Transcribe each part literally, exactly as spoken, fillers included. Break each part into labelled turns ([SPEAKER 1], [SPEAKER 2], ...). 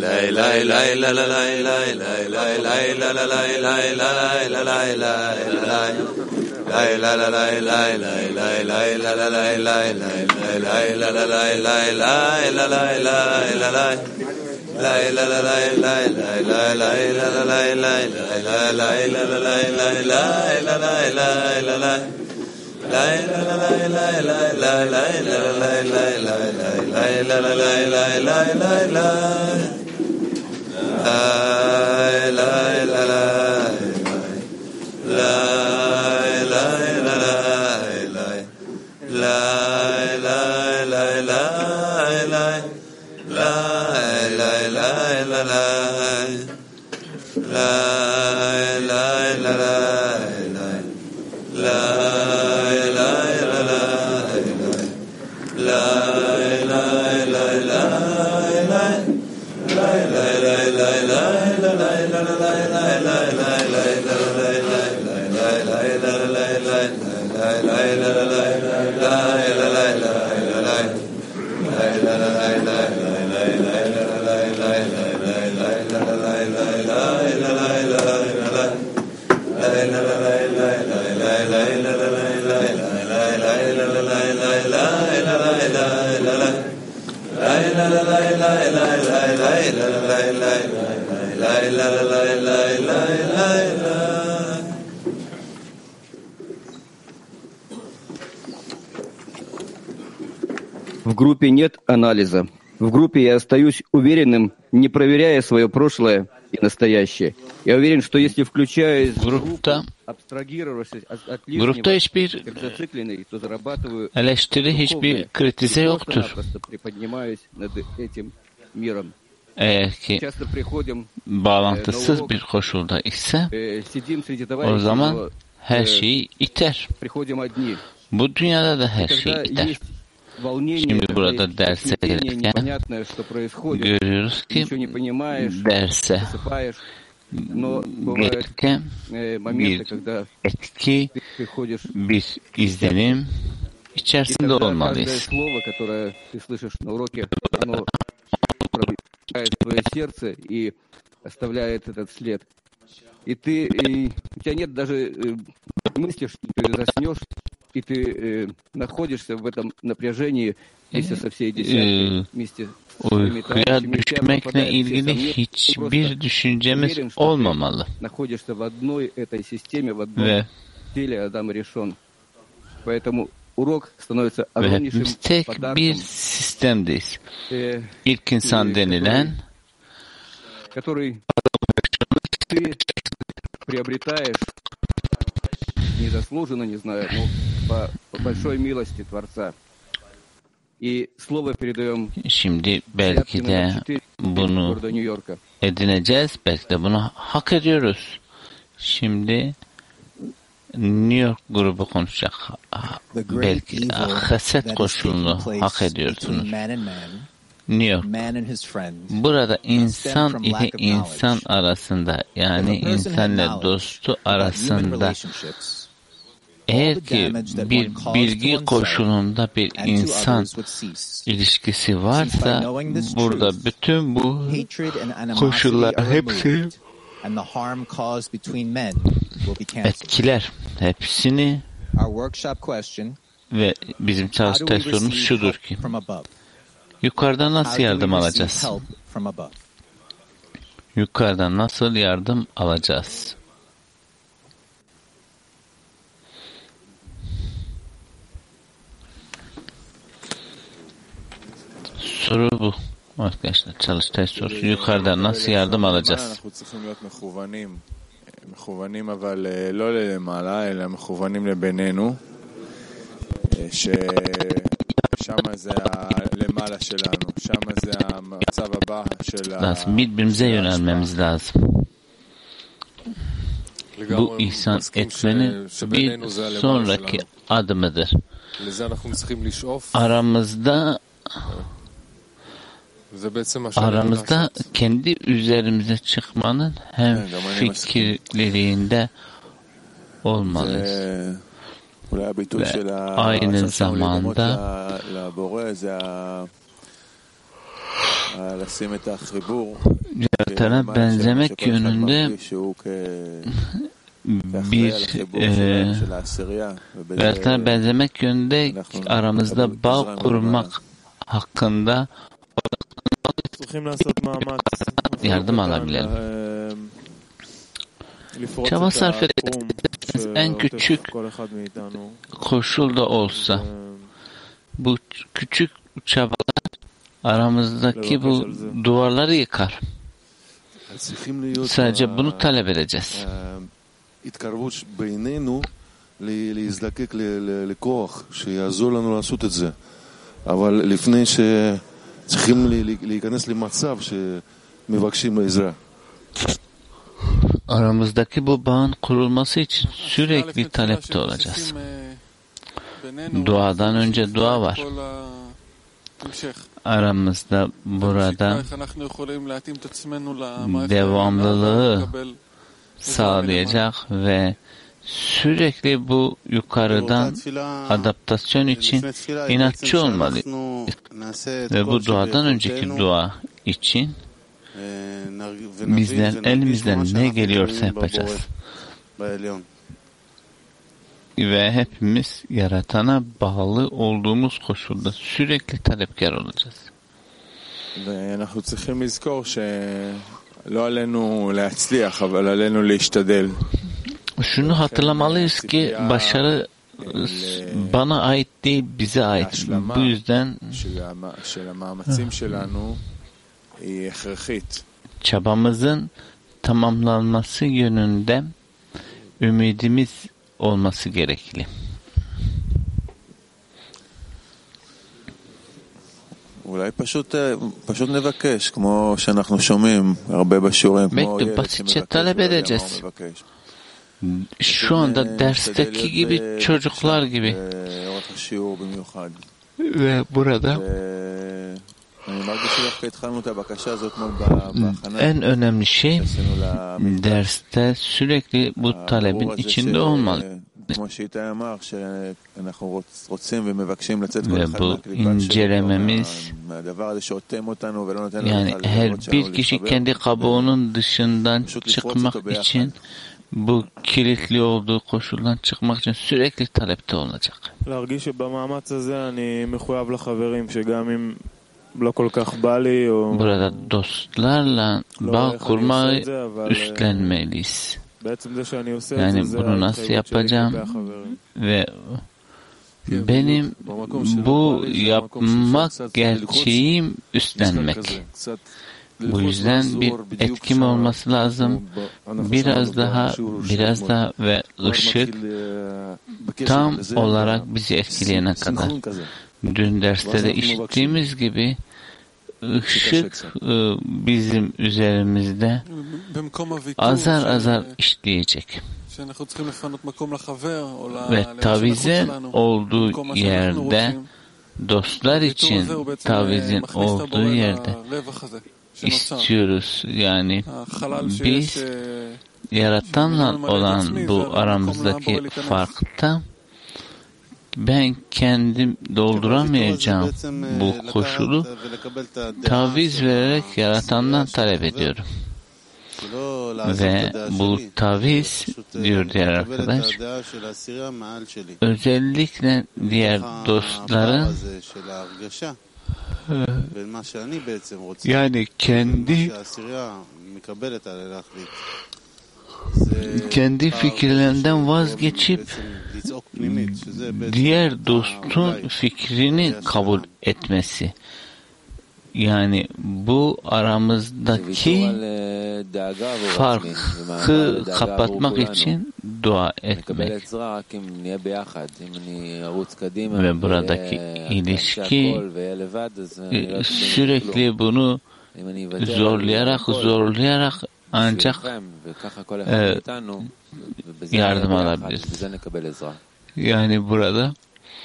[SPEAKER 1] В группе нет анализа. В группе я остаюсь уверенным, не проверяя свое прошлое и настоящее. Я уверен, что если включаюсь в группу, абстрагировавшись от лишнего, как зацикленный, то зарабатываю
[SPEAKER 2] hiçbir kritize yoktur.
[SPEAKER 1] Приподнимаюсь над этим миром.
[SPEAKER 2] Eğer ki bağlantısız bir koşulda ise o zaman her şeyi iter. Bu dünyada da her şey iter. Şimdi burada derse gelirken görüyoruz ki derse gelirken bir etki, bir izlenim içerisinde olmalıyız.
[SPEAKER 1] Твое сердце и оставляет этот след. И ты, и у тебя нет даже э, мысли, что ты заснешь, и ты э, находишься в этом напряжении вместе со всей десяткой, вместе с своими товарищами.
[SPEAKER 2] Düşmekle ilgili hiçbir düşüncemiz olmamalı.
[SPEAKER 1] Находишься в одной этой системе, в одном теле Адам решен. Поэтому урок становится огромнейшим
[SPEAKER 2] tek
[SPEAKER 1] подарком.
[SPEAKER 2] bir sistemdeyiz. İlk insan denilen
[SPEAKER 1] который ты приобретаешь незаслуженно, не знаю, но по, по большой милости Творца. И слово передаем
[SPEAKER 2] Şimdi belki de bunu edineceğiz, belki de bunu hak ediyoruz. Şimdi New York grubu konuşacak. Belki haset koşulunu hak ediyorsunuz. New York. Burada insan ile insan arasında, yani insanla dostu arasında eğer ki bir bilgi koşulunda bir insan ilişkisi varsa burada bütün bu koşullar hepsi etkiler hepsini ve bizim çalıştay sorunumuz şudur ki yukarıdan nasıl yardım alacağız? Yukarıdan nasıl yardım alacağız? Soru bu. Arkadaşlar çalıştay sorusu. Yukarıdan nasıl yardım alacağız?
[SPEAKER 3] מכוונים אבל לא למעלה, אלא מכוונים לבינינו, ששם זה למעלה שלנו, שם זה המצב הבא של
[SPEAKER 2] lazım. Birbirimize yönelmemiz lazım. Bu ihsan etmenin bir sonraki adımıdır. Aramızda Aramızda kendi üzerimize çıkmanın hem fikirliliğinde olmalıyız. Ve aynı zamanda Yaratana benzemek yönünde bir e, yaratana benzemek yönünde aramızda bağ kurmak hakkında yardım alabilirim. Çaba sarf ettiğimiz en küçük koşul da olsa bu küçük çabalar aramızdaki bu duvarları yıkar. Sadece bunu talep edeceğiz. Aramızdaki bu bağın kurulması için sürekli talepte olacağız. Duadan önce dua var. Aramızda burada devamlılığı sağlayacak ve sürekli bu yukarıdan adaptasyon için inatçı olmalıyız. Ve bu duadan önceki dua için bizler elimizden ne geliyorsa yapacağız. Ve hepimiz yaratana bağlı olduğumuz koşulda sürekli talepkar olacağız. Şunu hatırlamalıyız ki başarı bana ait değil, bize ait. Bu yüzden çabamızın tamamlanması yönünde ümidimiz olması gerekli. Belki basitçe talep edeceğiz. Şu anda dersteki gibi çocuklar gibi. Ve burada en önemli şey derste sürekli bu talebin içinde olmalı. Ve bu incelememiz, yani her bir kişi kendi kabuğunun dışından çıkmak için, bu kilitli olduğu koşuldan çıkmak için sürekli talepte olacak. Burada dostlarla bağ kurmayı üstlenmeliyiz. Yani bunu nasıl yapacağım ve benim bu yapmak gerçeğim üstlenmek. Bu yüzden bir etkim olması lazım. Biraz daha, biraz daha ve ışık tam olarak bizi etkileyene kadar. Dün derste de işittiğimiz gibi ışık bizim üzerimizde azar azar işleyecek. Ve tavizin olduğu yerde, dostlar için tavizin olduğu yerde istiyoruz. Yani biz yaratanla olan bu aramızdaki farkta ben kendim dolduramayacağım bu koşulu taviz vererek yaratandan talep ediyorum. Ve bu taviz, diyor diğer arkadaş, özellikle diğer dostların yani kendi kendi fikirlerinden vazgeçip diğer dostun fikrini kabul etmesi. Yani bu aramızdaki farkı kapatmak için dua etmek. Ve buradaki ilişki sürekli bunu zorlayarak zorlayarak ancak e, yardım alabiliriz. Yani burada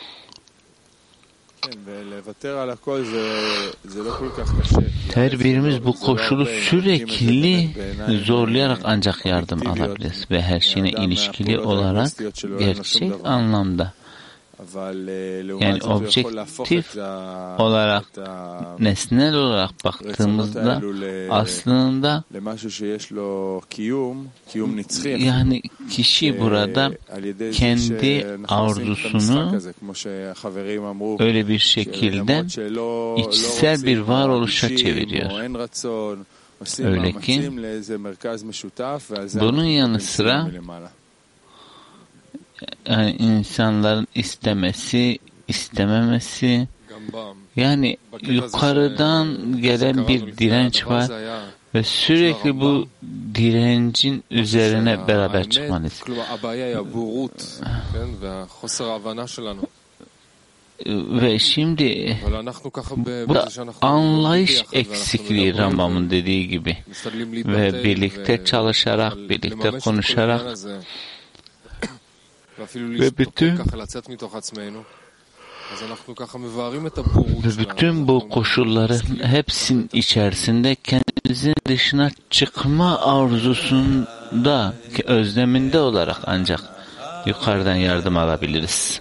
[SPEAKER 2] her birimiz bu koşulu sürekli zorlayarak ancak yardım alabiliriz ve her şeyine ilişkili olarak gerçek anlamda Yani objektif olarak, nesnel olarak baktığımızda aslında yani kişi burada kendi arzusunu öyle bir şekilde içsel bir varoluşa çeviriyor. Öyle ki bunun yanı sıra yani insanların istemesi, istememesi, yani yukarıdan gelen bir direnç var ve sürekli bu direncin üzerine beraber çıkmalıyız. Ve şimdi bu anlayış eksikliği Rambam'ın dediği gibi ve birlikte çalışarak, birlikte konuşarak ve bütün ve bütün bu koşulların hepsinin içerisinde kendimizin dışına çıkma arzusunda, özleminde olarak ancak yukarıdan yardım alabiliriz.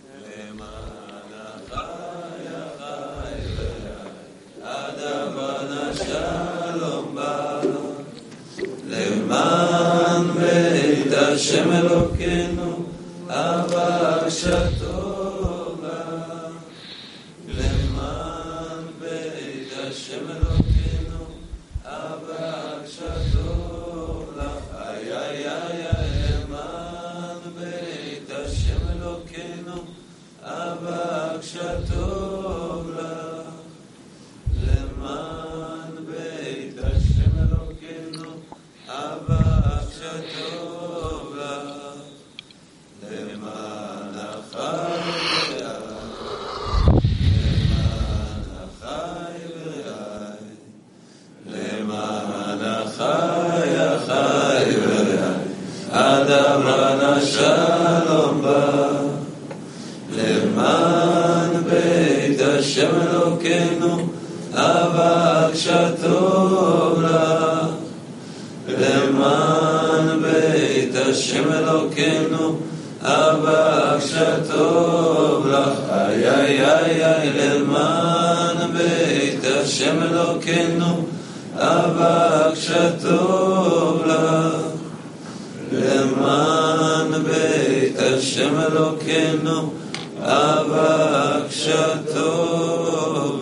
[SPEAKER 4] Hashem Elokeinu Avashato Leman Beit Hashem Elokeinu Avashato Ay ay ay ay Leman Beit Hashem Elokeinu Avashato Leman Beit Hashem Elokeinu Avashato Adamrana Shalom Ba Leman Beit Hashem Elokeinu Avashato Leman Beit Hashem Elokeinu Avashato Ay ay ay ay Leman Beit Hashem Elokeinu Avashato Leman Beit Hashem Elokeinu Avashato